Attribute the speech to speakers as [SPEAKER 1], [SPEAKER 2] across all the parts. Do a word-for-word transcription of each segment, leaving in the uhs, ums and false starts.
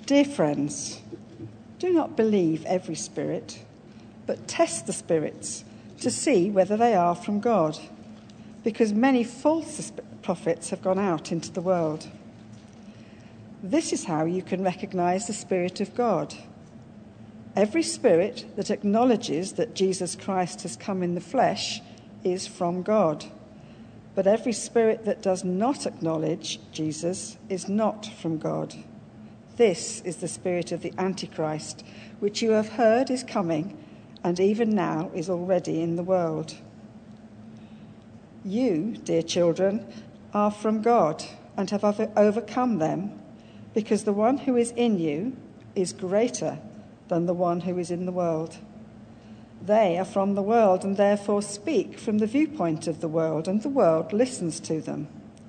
[SPEAKER 1] Dear friends, do not believe every spirit, but test the spirits to see whether they are from God, because many false prophets have gone out into the world. This is how you can recognize the Spirit of God. Every spirit that acknowledges that Jesus Christ has come in the flesh is from God, but every spirit that does not acknowledge Jesus is not from God. This is the spirit of the Antichrist, which you have heard is coming, and even now is already in the world. You, dear children, are from God and have overcome them, because the one who is in you is greater than the one who is in the world. They are from the world and therefore speak from the viewpoint of the world, and the world listens to them.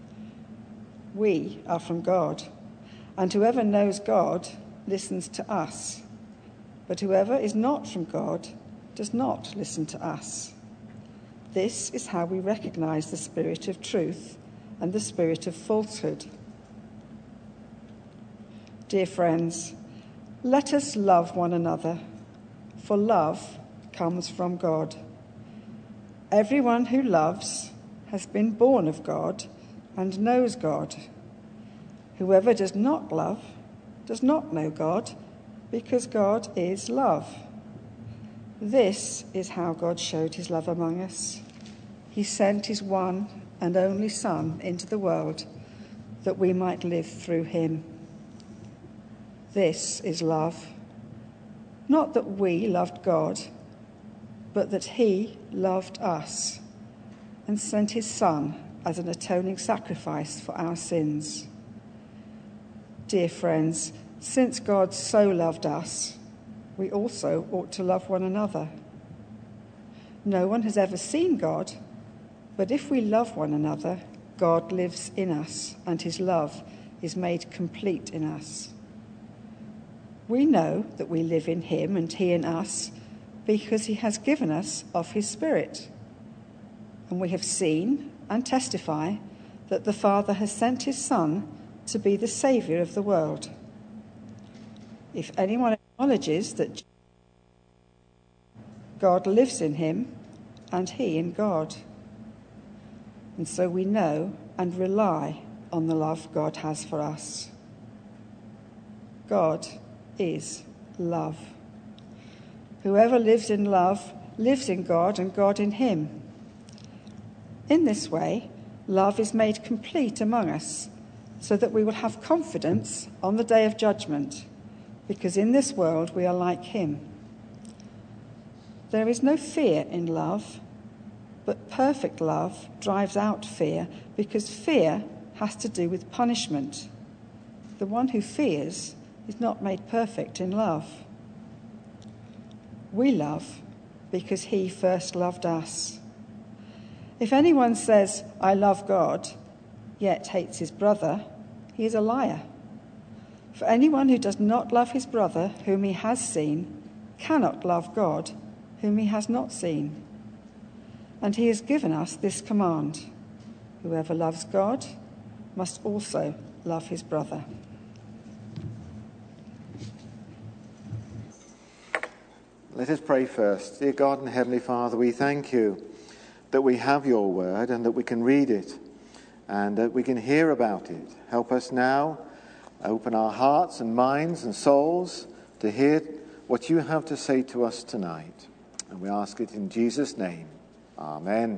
[SPEAKER 1] We are from God, and whoever knows God listens to us. But whoever is not from God does not listen to us. This is how we recognize the spirit of truth and the spirit of falsehood. Dear friends, let us love one another, for love comes from God. Everyone who loves has been born of God and knows God. Whoever does not love does not know God, because God is love. This is how God showed his love among us. He sent his one and only Son into the world that we might live through him. This is love. Not that we loved God, but that he loved us and sent his Son as an atoning sacrifice for our sins. Dear friends, since God so loved us, we also ought to love one another. No one has ever seen God, but if we love one another, God lives in us, and his love is made complete in us. We know that we live in him and he in us, because he has given us of his Spirit. And we have seen and testify that the Father has sent his Son to be the Saviour of the world. If anyone acknowledges that God lives in him and he in God, and so we know and rely on the love God has for us. God is love. Whoever lives in love lives in God and God in him. In this way, love is made complete among us, so that we will have confidence on the day of judgment, because in this world we are like him. There is no fear in love, but perfect love drives out fear, because fear has to do with punishment. The one who fears is not made perfect in love. We love because he first loved us. If anyone says, "I love God," yet hates his brother, he is a liar. For anyone who does not love his brother whom he has seen cannot love God whom he has not seen. And he has given us this command: whoever loves God must also love his brother.
[SPEAKER 2] Let us pray first. Dear God and Heavenly Father, we thank you that we have your word and that we can read it and that we can hear about it. Help us now, open our hearts and minds and souls to hear what you have to say to us tonight. And we ask it in Jesus' name. Amen.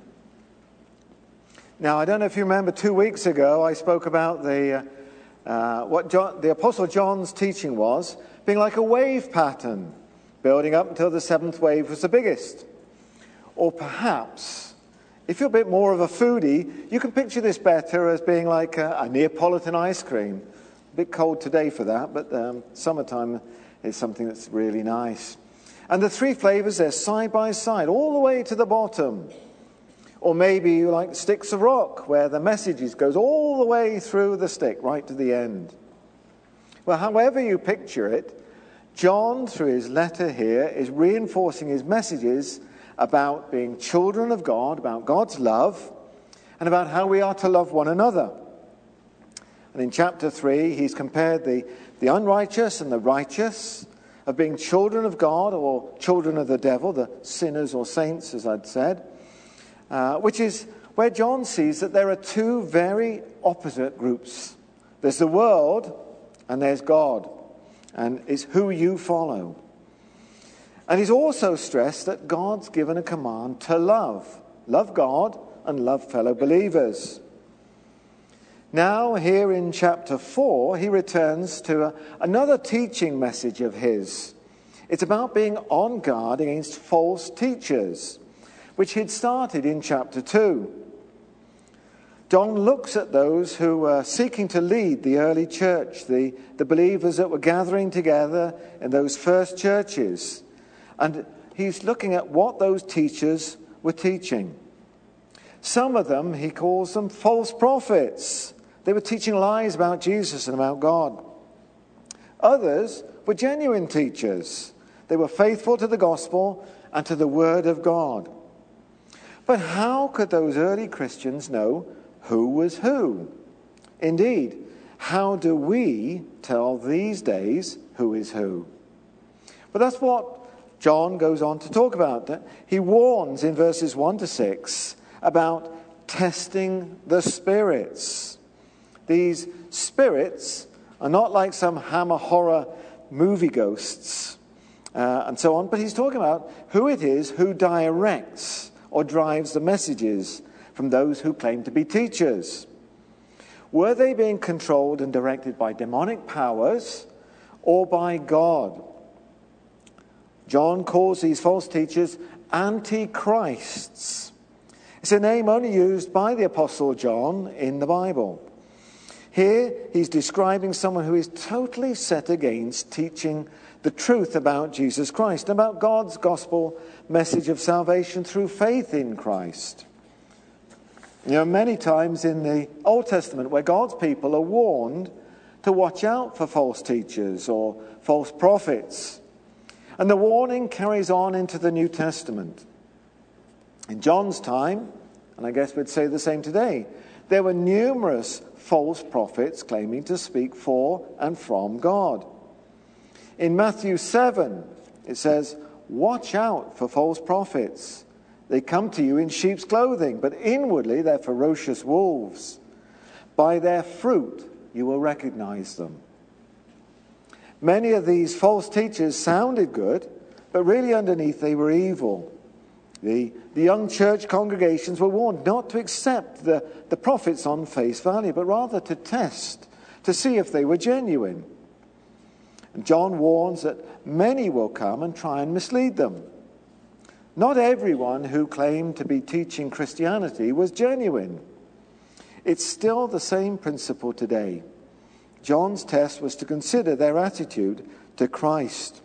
[SPEAKER 2] Now, I don't know if you remember, two weeks ago I spoke about the uh, what John, the Apostle John's teaching was being like a wave pattern, building up until the seventh wave was the biggest. Or perhaps, if you're a bit more of a foodie, you can picture this better as being like a, a Neapolitan ice cream. A bit cold today for that, but um, summertime is something that's really nice. And the three flavors, they're side by side, all the way to the bottom. Or maybe you like sticks of rock, where the message goes all the way through the stick, right to the end. Well, however you picture it, John, through his letter here, is reinforcing his messages about being children of God, about God's love, and about how we are to love one another. And in chapter three, he's compared the, the unrighteous and the righteous, of being children of God or children of the devil, the sinners or saints, as I'd said, uh, which is where John sees that there are two very opposite groups. There's the world and there's God, and it's who you follow. And he's also stressed that God's given a command to love. Love God and love fellow believers. Now, here in chapter four, he returns to a, another teaching message of his. It's about being on guard against false teachers, which he'd started in chapter two. John looks at those who were seeking to lead the early church, the, the believers that were gathering together in those first churches. And he's looking at what those teachers were teaching. Some of them, he calls them false prophets. They were teaching lies about Jesus and about God. Others were genuine teachers. They were faithful to the gospel and to the word of God. But how could those early Christians know who was who? Indeed, how do we tell these days who is who? But that's what John goes on to talk about. He warns in verses one to six about testing the spirits. These spirits are not like some Hammer horror movie ghosts uh, and so on, but he's talking about who it is who directs or drives the messages from those who claim to be teachers. Were they being controlled and directed by demonic powers or by God? John calls these false teachers antichrists. It's a name only used by the Apostle John in the Bible. Here, he's describing someone who is totally set against teaching the truth about Jesus Christ, about God's gospel message of salvation through faith in Christ. You know, many times in the Old Testament where God's people are warned to watch out for false teachers or false prophets. And the warning carries on into the New Testament. In John's time, and I guess we'd say the same today, there were numerous false prophets claiming to speak for and from God. In Matthew seven, it says, "Watch out for false prophets. They come to you in sheep's clothing, but inwardly they're ferocious wolves. By their fruit you will recognize them." Many of these false teachers sounded good, but really underneath they were evil. The, the young church congregations were warned not to accept the, the prophets on face value, but rather to test, to see if they were genuine. And John warns that many will come and try and mislead them. Not everyone who claimed to be teaching Christianity was genuine. It's still the same principle today. John's test was to consider their attitude to Christ.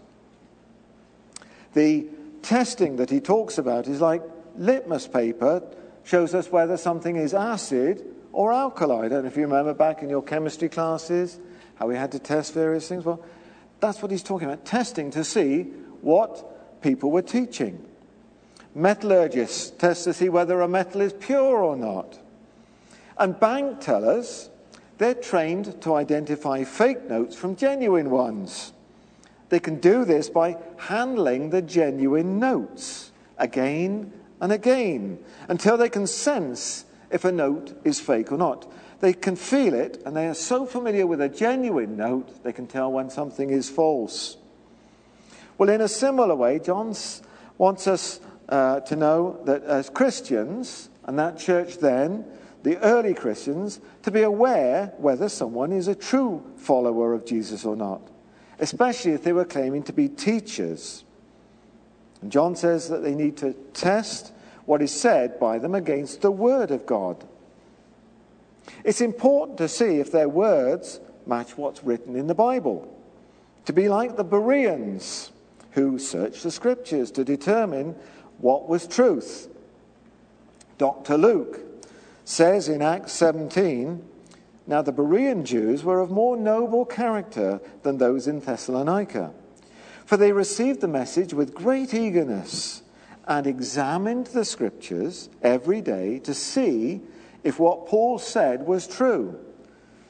[SPEAKER 2] The testing that he talks about is like litmus paper, shows us whether something is acid or alkali. I don't know if you remember back in your chemistry classes how we had to test various things. Well, that's what he's talking about, testing to see what people were teaching. Metallurgists test to see whether a metal is pure or not. And bank tellers, they're trained to identify fake notes from genuine ones. They can do this by handling the genuine notes again and again until they can sense if a note is fake or not. They can feel it, and they are so familiar with a genuine note, they can tell when something is false. Well, in a similar way, John wants us uh, to know that as Christians, and that church then, the early Christians, to be aware whether someone is a true follower of Jesus or not, especially if they were claiming to be teachers. And John says that they need to test what is said by them against the Word of God. It's important to see if their words match what's written in the Bible. To be like the Bereans, who searched the Scriptures to determine what was truth. Doctor Luke says in Acts seventeen, "Now the Berean Jews were of more noble character than those in Thessalonica, for they received the message with great eagerness and examined the Scriptures every day to see if what Paul said was true.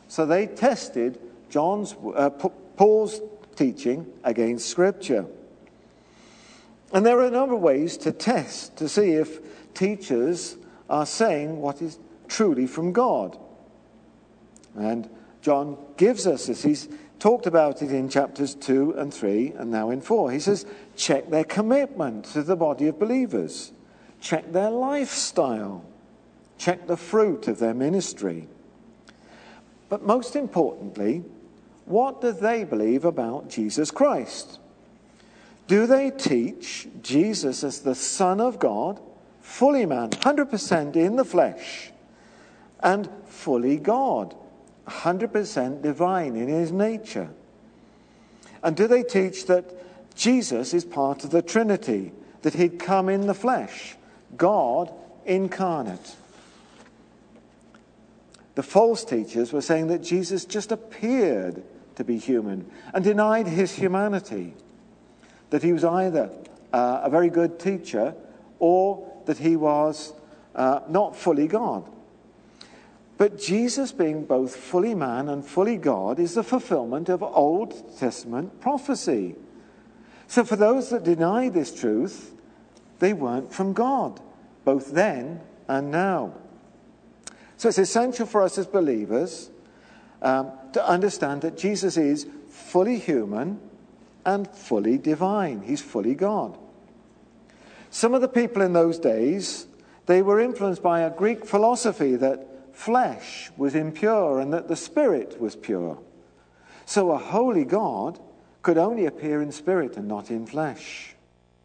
[SPEAKER 2] So they tested John's, uh, Paul's teaching against Scripture. And there are a number of ways to test, to see if teachers are saying what is truly from God. And John gives us this. He's talked about it in chapters two and three and now in four. He says, check their commitment to the body of believers. Check their lifestyle. Check the fruit of their ministry. But most importantly, what do they believe about Jesus Christ? Do they teach Jesus as the Son of God, fully man, one hundred percent in the flesh, and fully God, one hundred percent divine in his nature? And do they teach that Jesus is part of the Trinity, that he'd come in the flesh, God incarnate? The false teachers were saying that Jesus just appeared to be human and denied his humanity, that he was either uh, a very good teacher or that he was uh, not fully God. But Jesus, being both fully man and fully God, is the fulfillment of Old Testament prophecy. So for those that deny this truth, they weren't from God, both then and now. So it's essential for us as believers um, to understand that Jesus is fully human and fully divine. He's fully God. Some of the people in those days, they were influenced by a Greek philosophy that flesh was impure and that the spirit was pure. So a holy God could only appear in spirit and not in flesh.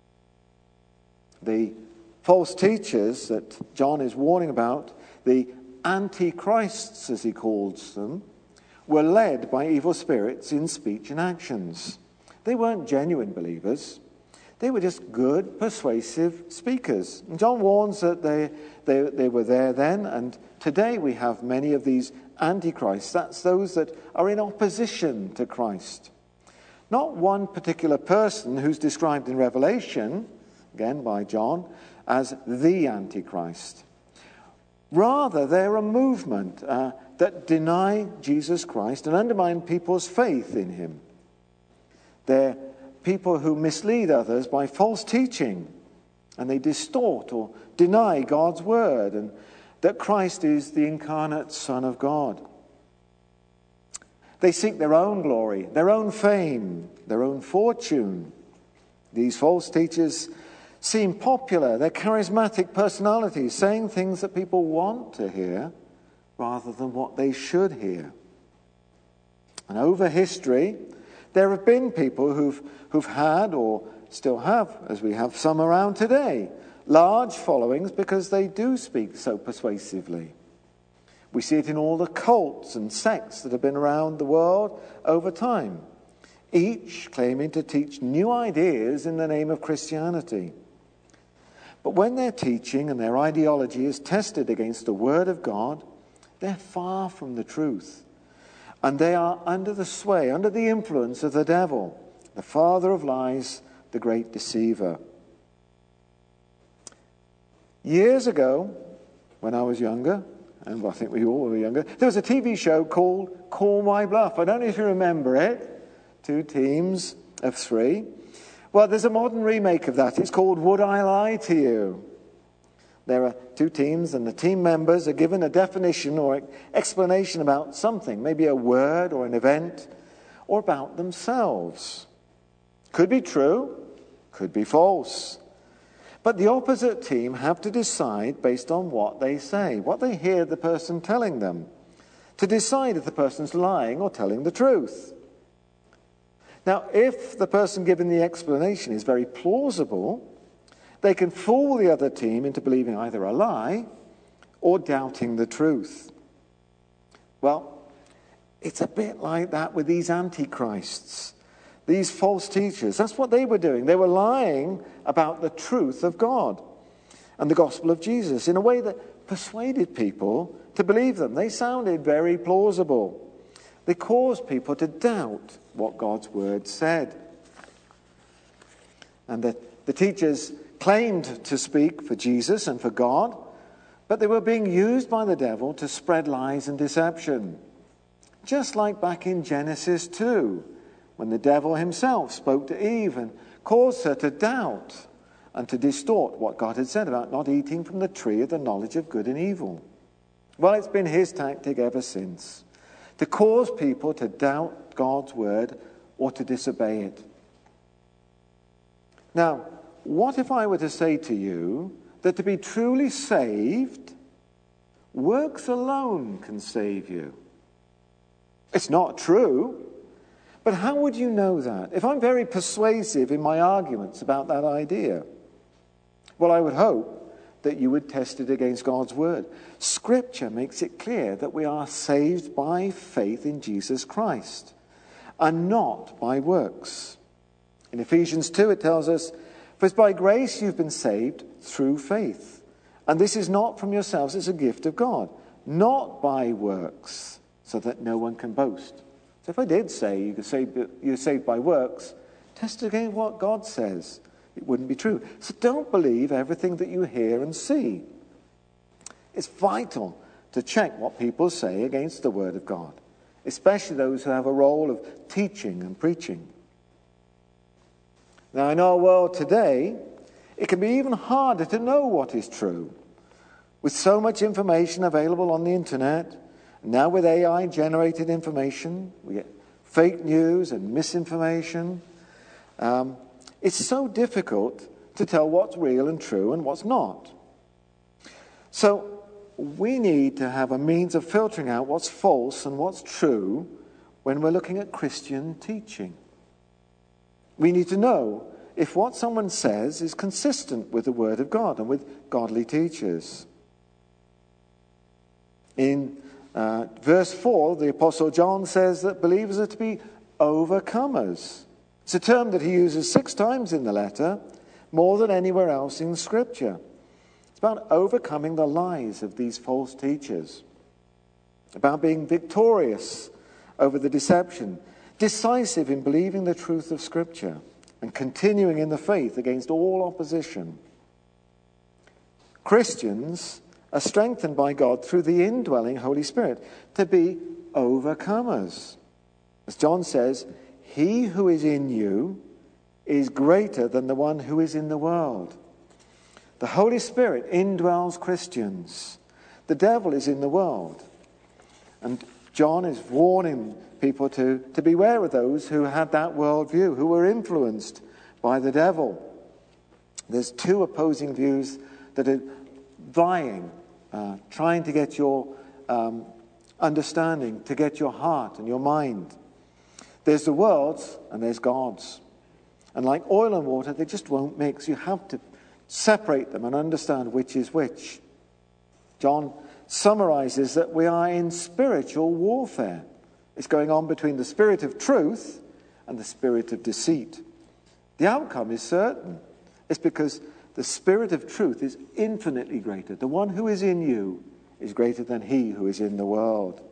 [SPEAKER 2] The false teachers that John is warning about, the antichrists as he calls them, were led by evil spirits in speech and actions. They weren't genuine believers. They were just good, persuasive speakers. And John warns that they, they, they were there then, and today we have many of these antichrists. That's those that are in opposition to Christ. Not one particular person who's described in Revelation, again by John, as the Antichrist. Rather, they're a movement uh, that deny Jesus Christ and undermine people's faith in him. They're people who mislead others by false teaching, and they distort or deny God's word, and that Christ is the incarnate Son of God. They seek their own glory, their own fame, their own fortune. These false teachers seem popular. They're charismatic personalities, saying things that people want to hear rather than what they should hear. And over history, there have been people who've, who've had, or still have, as we have some around today, large followings because they do speak so persuasively. We see it in all the cults and sects that have been around the world over time, each claiming to teach new ideas in the name of Christianity. But when their teaching and their ideology is tested against the Word of God, they're far from the truth. And they are under the sway, under the influence of the devil, the father of lies, the great deceiver. Years ago, when I was younger, and I think we all were younger, there was a T V show called Call My Bluff. I don't know if you remember it. Two teams of three. Well, there's a modern remake of that. It's called Would I Lie to You? There are two teams, and the team members are given a definition or explanation about something, maybe a word or an event, or about themselves. Could be true, could be false. But the opposite team have to decide based on what they say, what they hear the person telling them, to decide if the person's lying or telling the truth. Now, if the person given the explanation is very plausible, they can fool the other team into believing either a lie or doubting the truth. Well, it's a bit like that with these antichrists, these false teachers. That's what they were doing. They were lying about the truth of God and the gospel of Jesus in a way that persuaded people to believe them. They sounded very plausible. They caused people to doubt what God's word said. And the, the teachers claimed to speak for Jesus and for God, but they were being used by the devil to spread lies and deception. just like back in Genesis two, when the devil himself spoke to Eve and caused her to doubt and to distort what God had said about not eating from the tree of the knowledge of good and evil. Well, it's been his tactic ever since, to cause people to doubt God's word or to disobey it. Now, what if I were to say to you that to be truly saved, works alone can save you? It's not true, but how would you know that? If I'm very persuasive in my arguments about that idea, well, I would hope that you would test it against God's word. Scripture makes it clear that we are saved by faith in Jesus Christ and not by works. In Ephesians two it tells us, "For it's by grace you've been saved through faith. And this is not from yourselves, it's a gift of God, not by works, so that no one can boast." So if I did say you could say you're saved by works, test it against what God says. It wouldn't be true. So don't believe everything that you hear and see. It's vital to check what people say against the word of God, especially those who have a role of teaching and preaching. Now, in our world today, it can be even harder to know what is true. With so much information available on the internet, now with A I-generated information, we get fake news and misinformation. Um, it's so difficult to tell what's real and true and what's not. So we need to have a means of filtering out what's false and what's true when we're looking at Christian teaching. We need to know if what someone says is consistent with the Word of God and with godly teachers. In uh, verse four, the Apostle John says that believers are to be overcomers. It's a term that he uses six times in the letter, more than anywhere else in Scripture. It's about overcoming the lies of these false teachers, about being victorious over the deception, decisive in believing the truth of Scripture, and continuing in the faith against all opposition. Christians are strengthened by God through the indwelling Holy Spirit to be overcomers. As John says, "He who is in you is greater than the one who is in the world." The Holy Spirit indwells Christians. The devil is in the world. And John is warning people to, to beware of those who had that worldview, who were influenced by the devil. There's two opposing views that are vying, uh, trying to get your um, understanding, to get your heart and your mind. There's the world's and there's God's. And like oil and water, they just won't mix. You have to separate them and understand which is which. John summarizes that we are in spiritual warfare. It's going on between the spirit of truth and the spirit of deceit. The outcome is certain. It's because the spirit of truth is infinitely greater. The one who is in you is greater than he who is in the world.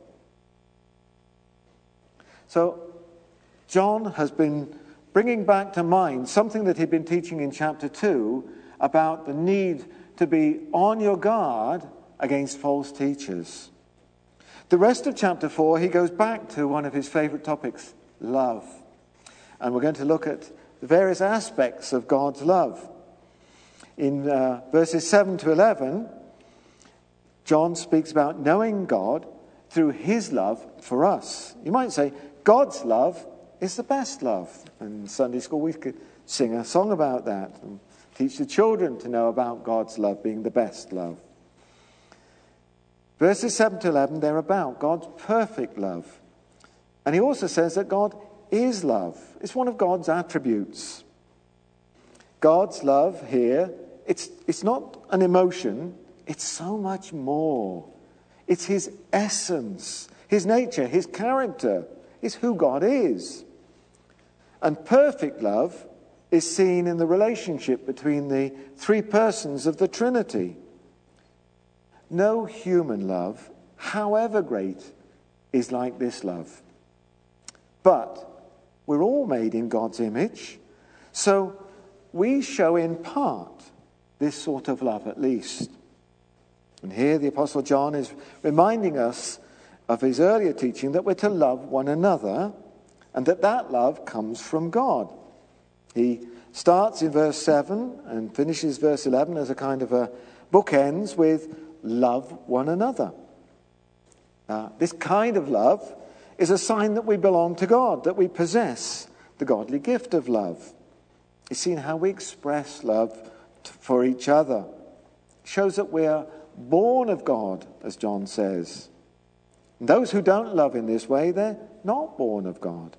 [SPEAKER 2] So, John has been bringing back to mind something that he'd been teaching in chapter two about the need to be on your guard against false teachers. The rest of chapter four, he goes back to one of his favorite topics, love. And we're going to look at the various aspects of God's love. In uh, verses seven to eleven, John speaks about knowing God through his love for us. You might say, God's love is the best love. In Sunday school, we could sing a song about that and teach the children to know about God's love being the best love. Verses seven to eleven, they're about God's perfect love. And he also says that God is love. It's one of God's attributes. God's love here, it's, it's not an emotion, it's so much more. It's his essence, his nature, his character. It's who God is. And perfect love is seen in the relationship between the three persons of the Trinity. No human love, however great, is like this love. But we're all made in God's image, so we show in part this sort of love at least. And here the Apostle John is reminding us of his earlier teaching that we're to love one another and that that love comes from God. He starts in verse seven and finishes verse eleven as a kind of a bookends with love one another. Uh, this kind of love is a sign that we belong to God, that we possess the godly gift of love. It's seen how we express love t- for each other. It shows that we are born of God, as John says. And those who don't love in this way, they're not born of God.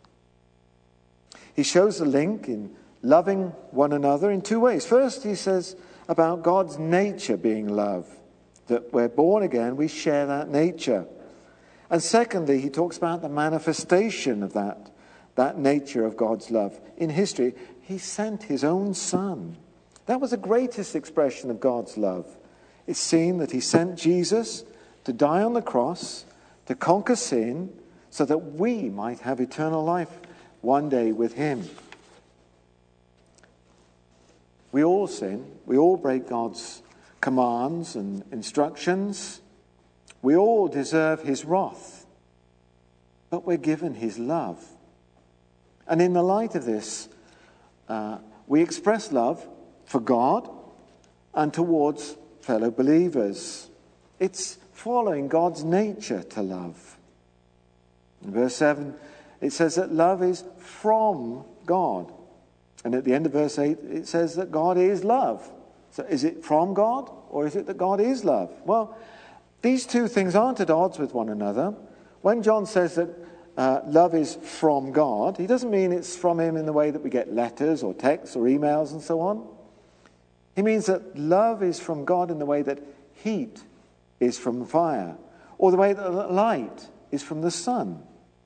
[SPEAKER 2] He shows the link in loving one another in two ways. First, he says about God's nature being love, that we're born again, we share that nature. And secondly, he talks about the manifestation of that, that nature of God's love. In history, he sent his own Son. That was the greatest expression of God's love. It's seen that he sent Jesus to die on the cross, to conquer sin, so that we might have eternal life one day with him. We all sin. We all break God's commands and instructions. We all deserve his wrath. But we're given his love. And in the light of this, uh, we express love for God and towards fellow believers. It's following God's nature to love. In verse seven, it says that love is from God. And at the end of verse eight, it says that God is love. So is it from God or is it that God is love? Well, these two things aren't at odds with one another. When John says that uh, love is from God, he doesn't mean it's from him in the way that we get letters or texts or emails and so on. He means that love is from God in the way that heat is from fire, or the way that light is from the sun.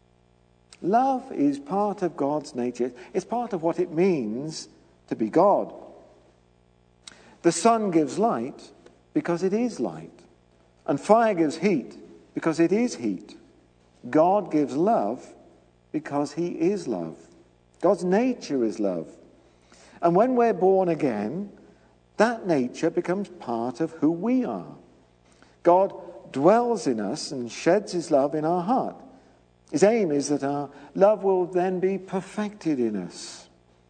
[SPEAKER 2] Love is part of God's nature. It's part of what it means to be God. The sun gives light because it is light. And fire gives heat because it is heat. God gives love because he is love. God's nature is love. And when we're born again, that nature becomes part of who we are. God dwells in us and sheds his love in our heart. His aim is that our love will then be perfected in us.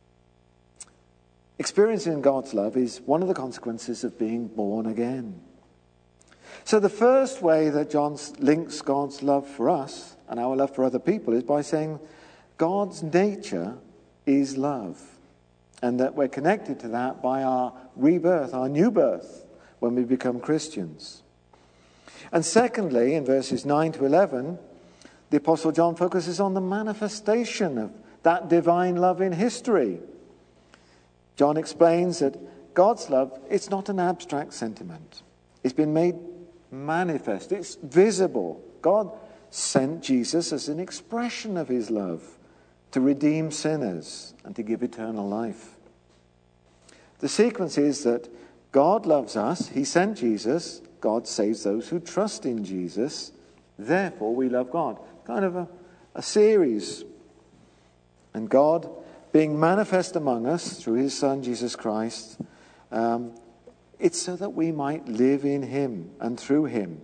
[SPEAKER 2] Experiencing God's love is one of the consequences of being born again. So the first way that John links God's love for us and our love for other people is by saying God's nature is love, and that we're connected to that by our rebirth, our new birth, when we become Christians. And secondly, in verses nine to eleven, the Apostle John focuses on the manifestation of that divine love in history. John explains that God's love, it's not an abstract sentiment. It's been made manifest. It's visible. God sent Jesus as an expression of his love to redeem sinners and to give eternal life. The sequence is that God loves us. He sent Jesus. God saves those who trust in Jesus. Therefore, we love God. Kind of a, a series. And God, being manifest among us through his Son, Jesus Christ, um, it's so that we might live in him and through him.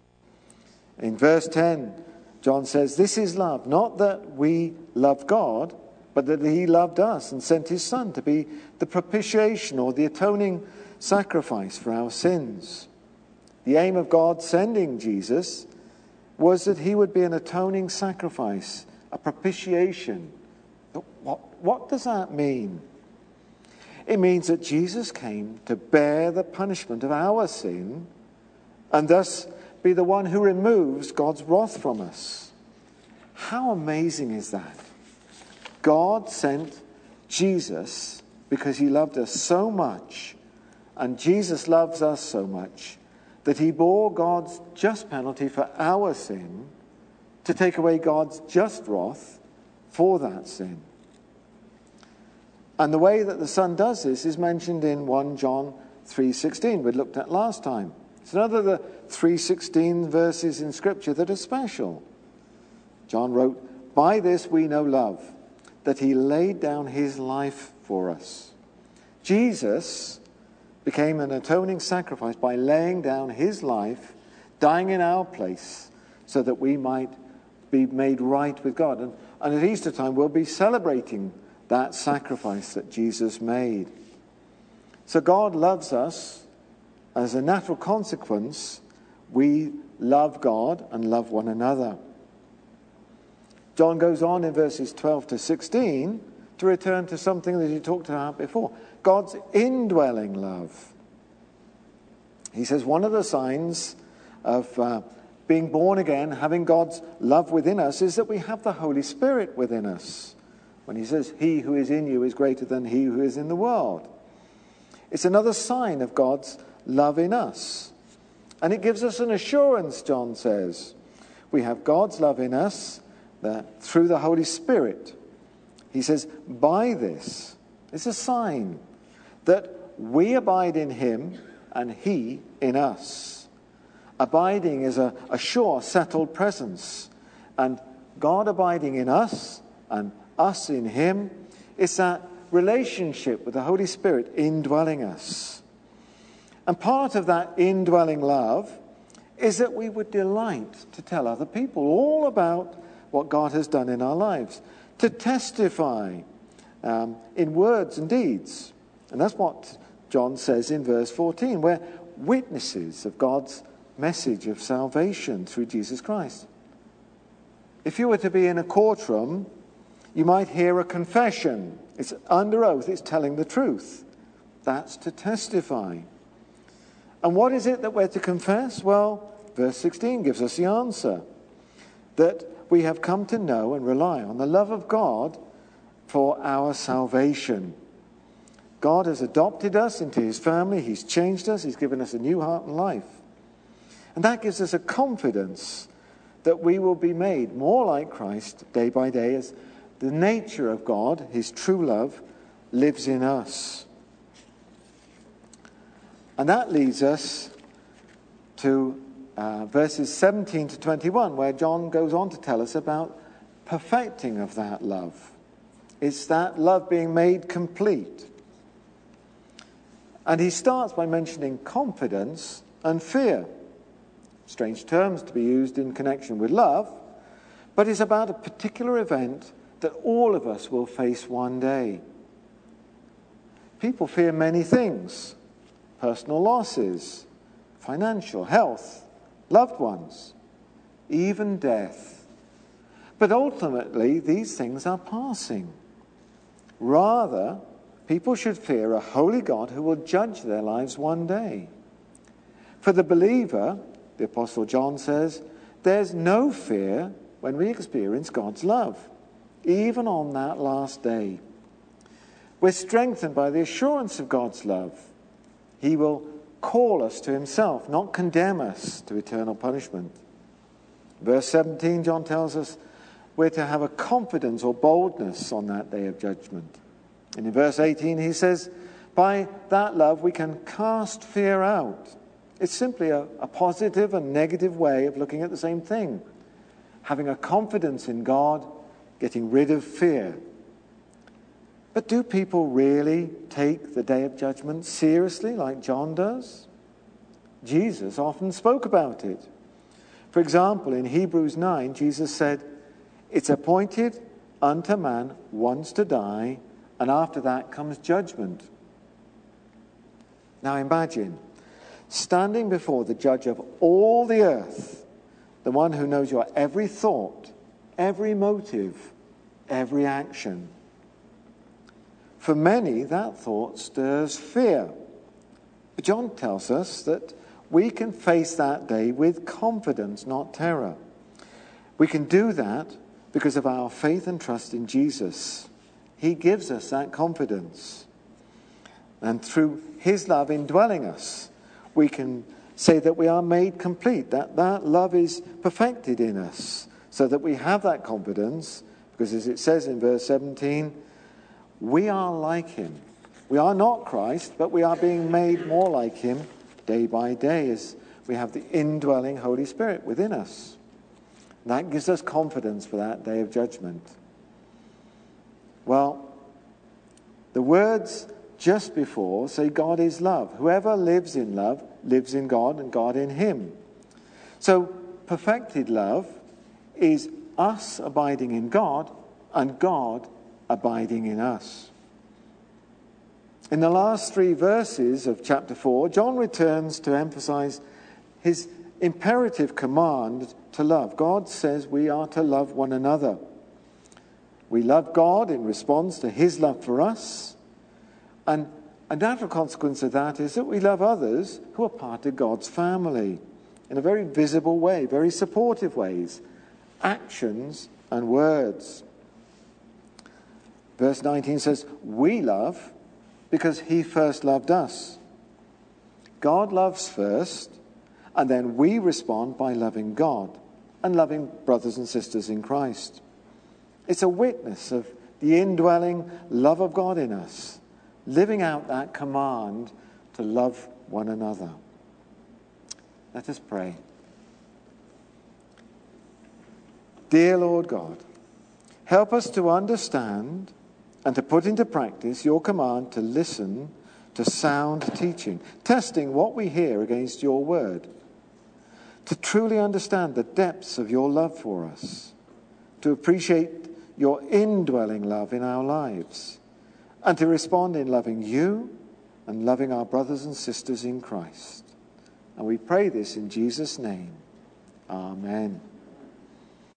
[SPEAKER 2] In verse ten, John says, this is love, not that we love God, but that he loved us and sent his Son to be the propitiation or the atoning sacrifice for our sins. The aim of God sending Jesus was that he would be an atoning sacrifice, a propitiation. What, what does that mean? It means that Jesus came to bear the punishment of our sin and thus be the one who removes God's wrath from us. How amazing is that? God sent Jesus because he loved us so much, and Jesus loves us so much, that he bore God's just penalty for our sin to take away God's just wrath for that sin. And the way that the Son does this is mentioned in First John three sixteen we looked at last time. It's another of the three sixteen verses in Scripture that are special. John wrote, by this we know love, that he laid down his life for us. Jesus became an atoning sacrifice by laying down his life, dying in our place, so that we might be made right with God. And, and at Easter time, we'll be celebrating that sacrifice that Jesus made. So God loves us. As a natural consequence, we love God and love one another. John goes on in verses twelve to sixteen to return to something that he talked about before. God's indwelling love. He says one of the signs of uh, being born again, having God's love within us, is that we have the Holy Spirit within us. When he says, he who is in you is greater than he who is in the world. It's another sign of God's love in us. And it gives us an assurance, John says. We have God's love in us that through the Holy Spirit. He says, by this, it's a sign that we abide in him and he in us. Abiding is a, a sure, settled presence. And God abiding in us and us in him is that relationship with the Holy Spirit indwelling us. And part of that indwelling love is that we would delight to tell other people all about what God has done in our lives, to testify um, in words and deeds. And that's what John says in verse fourteen. We're witnesses of God's message of salvation through Jesus Christ. If you were to be in a courtroom, you might hear a confession. It's under oath, it's telling the truth. That's to testify. And what is it that we're to confess? Well, verse sixteen gives us the answer. That we have come to know and rely on the love of God for our salvation. God has adopted us into his family. He's changed us. He's given us a new heart and life. And that gives us a confidence that we will be made more like Christ day by day as the nature of God, his true love, lives in us. And that leads us to uh, verses seventeen to twenty-one, where John goes on to tell us about perfecting of that love. It's that love being made complete. And he starts by mentioning confidence and fear. Strange terms to be used in connection with love, but it's about a particular event that all of us will face one day. People fear many things. Personal losses, financial, health, loved ones, even death. But ultimately, these things are passing. Rather, people should fear a holy God who will judge their lives one day. For the believer, the Apostle John says, there's no fear when we experience God's love, even on that last day. We're strengthened by the assurance of God's love. He will call us to himself, not condemn us to eternal punishment. Verse seventeen, John tells us we're to have a confidence or boldness on that day of judgment. And in verse eighteen, he says, by that love we can cast fear out. It's simply a, a positive and negative way of looking at the same thing. Having a confidence in God, getting rid of fear. But do people really take the day of judgment seriously like John does? Jesus often spoke about it. For example, in Hebrews nine, Jesus said, it's appointed unto man once to die, and after that comes judgment. Now imagine standing before the judge of all the earth, the one who knows your every thought, every motive, every action. For many, that thought stirs fear. But John tells us that we can face that day with confidence, not terror. We can do that because of our faith and trust in Jesus. He gives us that confidence. And through his love indwelling us, we can say that we are made complete, that that love is perfected in us, so that we have that confidence, because as it says in verse seventeen, we are like him. We are not Christ, but we are being made more like him day by day as we have the indwelling Holy Spirit within us. That gives us confidence for that day of judgment. Well, the words just before say God is love. Whoever lives in love lives in God and God in him. So perfected love is us abiding in God and God abiding in us. In the last three verses of chapter four, John returns to emphasize his imperative command to love. God says we are to love one another. We love God in response to his love for us, and a natural consequence of that is that we love others who are part of God's family in a very visible way, very supportive ways, actions and words. Verse nineteen says, we love because he first loved us. God loves first, and then we respond by loving God and loving brothers and sisters in Christ. It's a witness of the indwelling love of God in us, living out that command to love one another. Let us pray. Dear Lord God, help us to understand and to put into practice your command to listen to sound teaching, testing what we hear against your word, to truly understand the depths of your love for us, to appreciate your indwelling love in our lives, and to respond in loving you and loving our brothers and sisters in Christ. And we pray this in Jesus' name. Amen.